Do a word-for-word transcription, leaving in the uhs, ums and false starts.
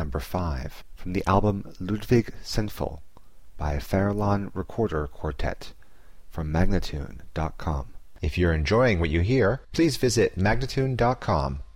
number five, from the album Ludwig Sinful by Farallon Recorder Quartet, from Magnatune dot com. If you're enjoying what you hear, please visit Magnatune dot com